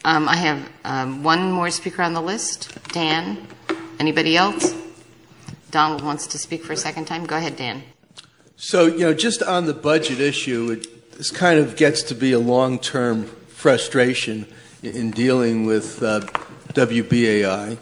I have one more speaker on the list. Dan. Anybody else? Donald wants to speak for a second time. Go ahead, Dan. So, just on the budget issue, this kind of gets to be a long-term frustration in dealing with WBAI.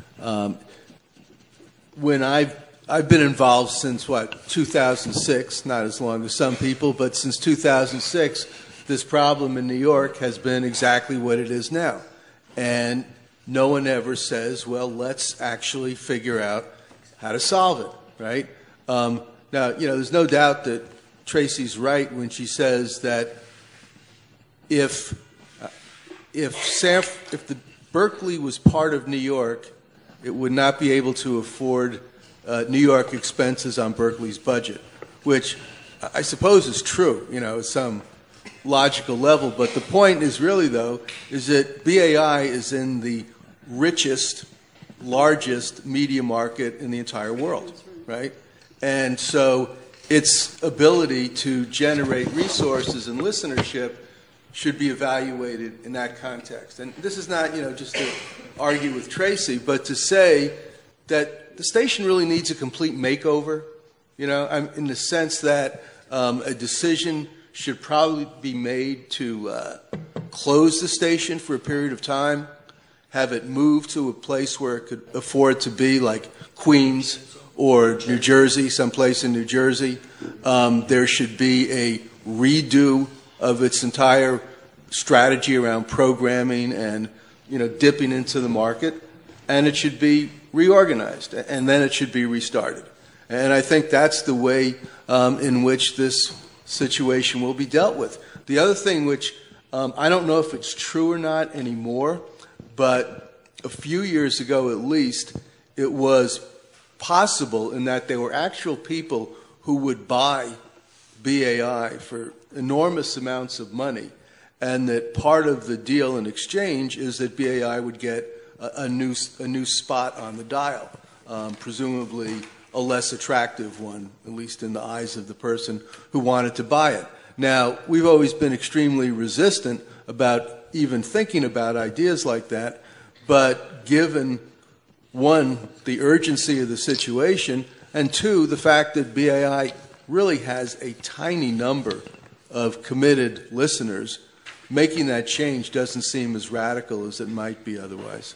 When I've been involved since, 2006, not as long as some people, but since 2006, this problem in New York has been exactly what it is now. And no one ever says, well, let's actually figure out how to solve it, right? Now, there's no doubt that Tracy's right when she says that if the Berkeley was part of New York, it would not be able to afford New York expenses on Berkeley's budget, which I suppose is true, at some logical level. But the point is really, though, is that BAI is in the richest, largest media market in the entire world, right? And so its ability to generate resources and listenership should be evaluated in that context. And this is not, just to argue with Tracy, but to say that the station really needs a complete makeover, in the sense that a decision should probably be made to close the station for a period of time, have it move to a place where it could afford to be, like Queens or New Jersey, someplace in New Jersey. There should be a redo of its entire strategy around programming and, dipping into the market, and it should be reorganized, and then it should be restarted. And I think that's the way in which this situation will be dealt with. The other thing, which I don't know if it's true or not anymore, but a few years ago at least, it was possible in that there were actual people who would buy BAI for enormous amounts of money, and that part of the deal in exchange is that BAI would get a new spot on the dial, presumably a less attractive one, at least in the eyes of the person who wanted to buy it. Now, we've always been extremely resistant about even thinking about ideas like that, but given, one, the urgency of the situation, and two, the fact that BAI really has a tiny number of committed listeners, making that change doesn't seem as radical as it might be otherwise.